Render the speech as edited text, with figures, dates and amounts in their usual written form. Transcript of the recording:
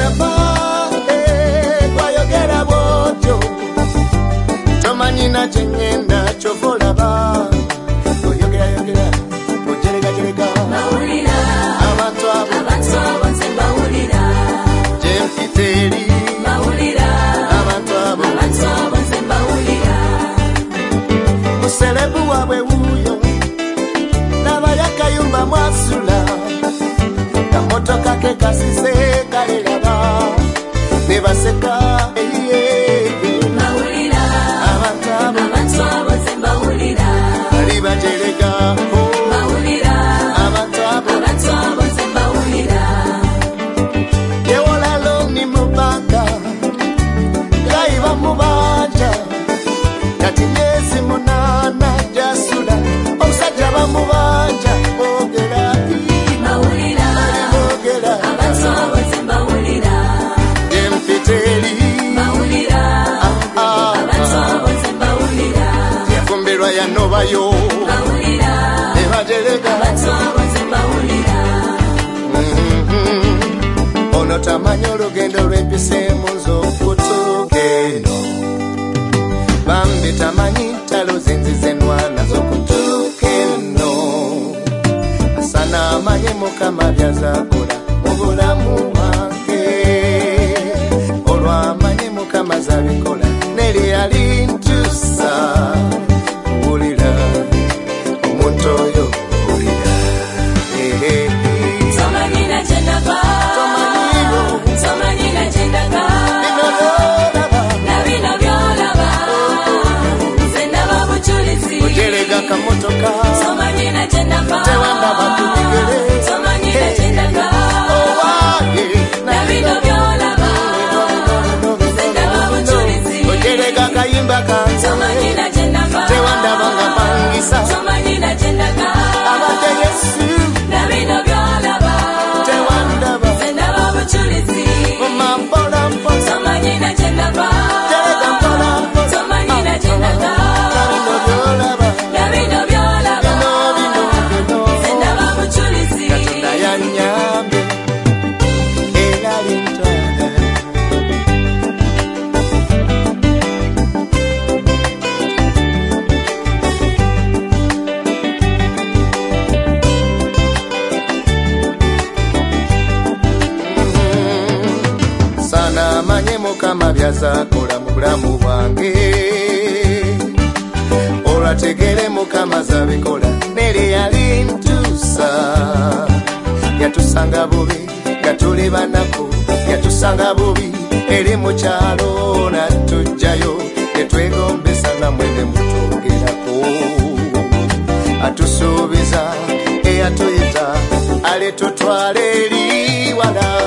chenapa kwayogera bwotyo tomanyina chengenda chovolaba oyogera ojerega mawulira abantu abo nze mbawulira jempiteri mawulira abantu abo nze mbawulira muselebu wabwe wuyo nabayakayumba mwasula kamotoka ke kasise kalelaba nebaseka mawulira abantu abo nze mbawulira bali bajerega mawulira abantu abo nze mbawulira yewolalo ni mubanga gaiba mubanja kati myezi 8 jasula omusajja bamubanja ogera mawulira abantu abo nze mbawulira empiteri mawulira abantu abo nze mbawulira yafumbirwa yanobayo mawulira ebajerega abantu abo nze mbawulira ono tamanya olugendo lw'empiseemu z'okutuukeno bambi tamanyi ntalo zinzizenwana z'okutuukeno asana amanye mukama byazakola mu bulamu bwange olwamanye mukama zabikola neri alintusa wulira omuntu oyo wulira tomanyina chenava tomanyina chendaga nabino byolaba nze ndaba bujulizi ojerega kamotoka tomanyina chenava tewandaba kubigere tomanyina chendaga owaye nabino byolaba nze ndaba bujulizi ojerega kayimba kanze tomanyina chenava tewandaba nga pangisa tomanyina chendaga abadde yesu nabino byolaba tewandaba nze ndaba bujulizi omampola mpola tomanyina chenava jerega mpola mpola tomanyina chendaga nabino byolaba nabino byolaba bino nze ndaba bujulizi katonda yanyambe era lintwala sana amanye mukama byazakola mu bulamu bwange olwategere mukama zabikola neri yalintusa yatusanga bubi nga tuli banaku yatusanga bubi eri mu kyalo natujjayo yetwegombesa namwene mutugerako atusuubiza eyatuyita ale tutwale eri wala